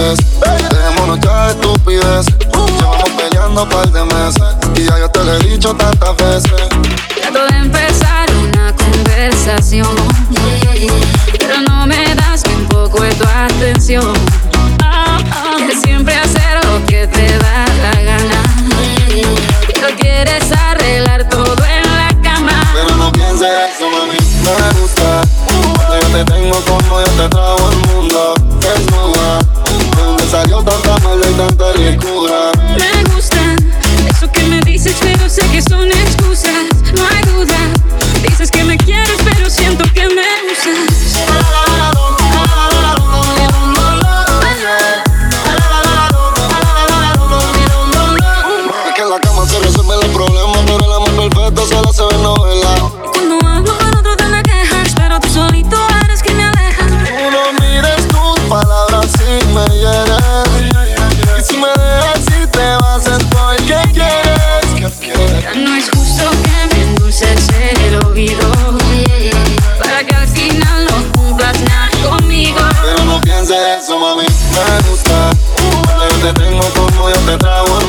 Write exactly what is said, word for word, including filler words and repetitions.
vez. Dejémonos ya de estupidez. Llevamos peleando par de meses y ya yo te lo he dicho tantas veces. Trato de empezar una conversación, pero no me das ni un poco de tu atención. Quieres siempre hacer lo que te da la gana, pero quieres arreglar todo en la cama. Pero no pienses eso, mami, me gusta cuando yo te tengo como yo te trago al mundo. Desnuda, ¿de dónde salió tanta maldad y tanta ricura? Me gustan eso que me dices, pero sé que son excusas. No hay duda, dices que me quieres, pero siento que me usas. Es que en la cama se resuelven los problemas, pero el amor perfecto solo se ve en novela. Cuando hablo con otro te me quejas, pero tú solito eres quien me aleja. Tú no mires tus palabras si me hieres, y si me dejas si te vas es porque quieres. ¿Qué quieres? Ya no es justo que me endulces el oído, para que al final no cumplas nada conmigo. Pero no pienses eso, mami, me gusta cuando yo te tengo como yo te trago